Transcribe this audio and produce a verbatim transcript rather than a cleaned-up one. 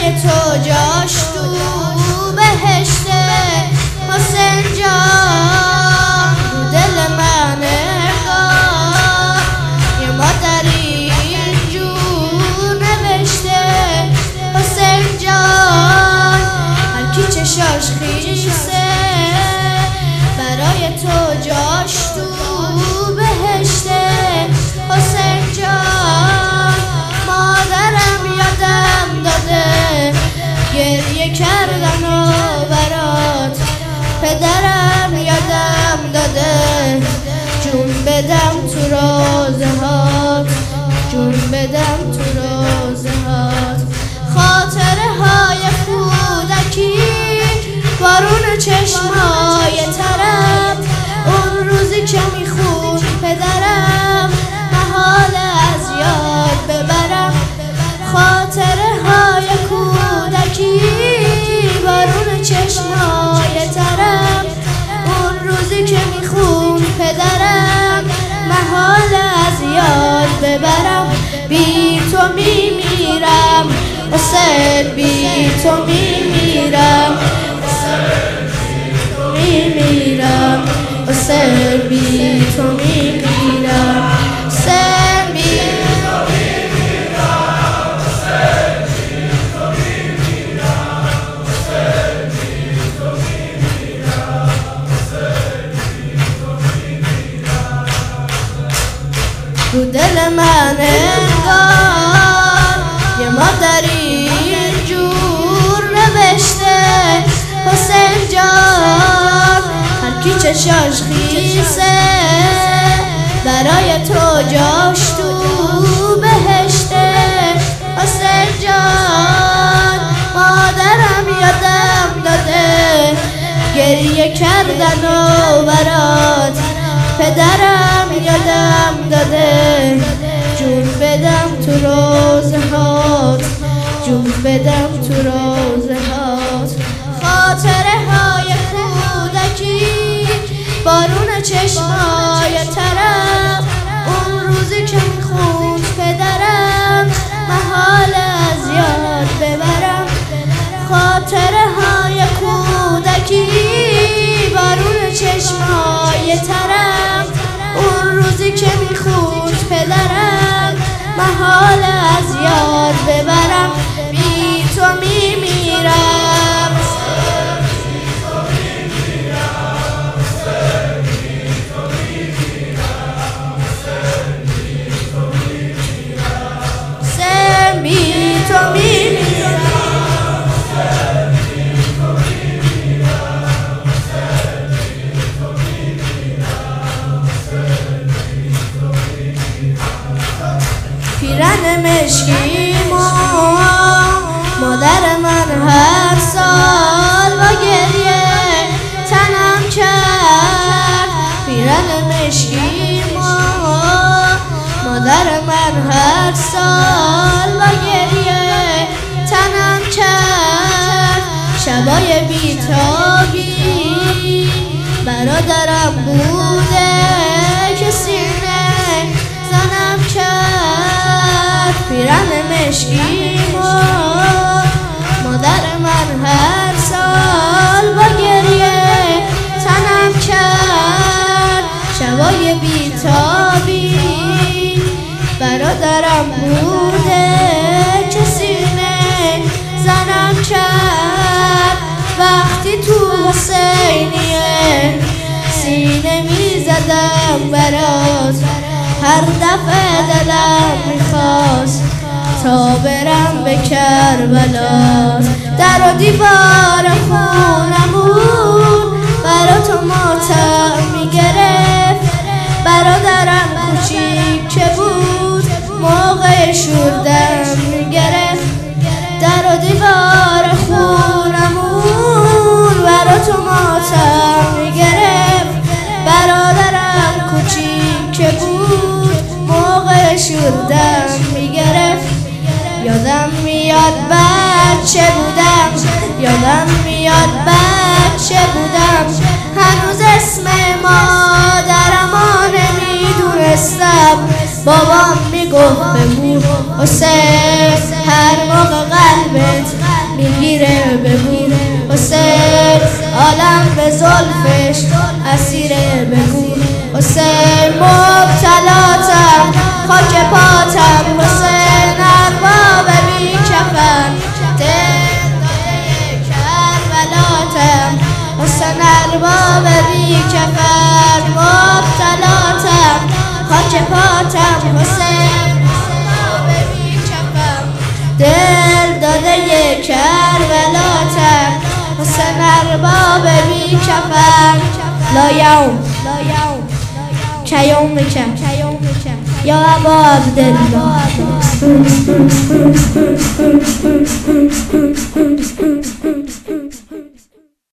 برای تو جاش تو بهشته حسین جان. رو دل من انگار یه مادری اینجور نوشته حسین جان. هر کی چشاش خیسه برای تو جاش تو بهشته حسین جان. مادرم یادم داده گریه کردن و برات، پدرم یادم داده جون بدم تو روزه هات، جون بدم تو روزه هات. خاطره های کودکی بارون چشمای طرف، اون روزی که میخون پدرم محال از یاد ببرم. خاطره های کودکی بارون چشمای طرف، اون روزی که میخون پدرم محال از یاد ببرم. بی تو میمیرم حسین، بی تو میمیرم میمیرم حسین، بی تو میمیرم حسین، بی تو میمیرم حسین، بی تو میمیرم حسین، بی تو میمیرم حسین، بی تو میمیرم. رو دل من انگار یه مادری اینجور نوشته حسین جان. هر کی چشاش خیسه برای تو جاش تو بهشته حسین جان. مادرم یادم داده گریه کردن و برات، پدرم یادم داده جون بدم تو روزه هات، جون بدم تو روزه هات. خاطره های کودکی بارون چشمای طرف، اون روزی که میخوند پدرم محال از یاد ببرم. خاطره های کودکی بارون چشمای طرف، اون روزی که میخوند پدرم محال از یاد ببرم. بی تو میمیرم پیرن مشکیمو مادر من هر سال با گریه تنم کرد. پیرن مشکیمو مادر من هر سال با گریه تنم کرد. شبای بیتابی برادرم بوده که سینه زنم کرد. پیرن مشکیمو مادر من هر سال با گریه تنم کرد. شبای بیتابی برادرم بوده که سینه زنم کرد. وقتی تو حسینیه سینه میزدم برات، هر دفعه دلم میخواست تا برم به کربلا. در و دیوار خونمون برا تو ماتم میگرفت. برادرم کوچیک که بود موقع شوردم میگرفت. در و دیوار خونمون برا تو ماتم میگرفت. برادرم کوچیک که بود موقع شوردم میگرفت. یادم میاد بچه بودم، یادم میاد بچه بودم، هنوز اسم مادرمو نمیدونستم. بابام میگفت بگو حسین هر موقع قلبت حسین مبتلاتم خاک پاتم حسین ارباب بی کفن دل داده کربلاتم حسین ارباب بی کفن مبتلاتم خاک پاتم حسین ارباب بی کفن دل داده کربلاتم حسین ارباب بی کفن لا یوم کیومک یا ابا عبدالله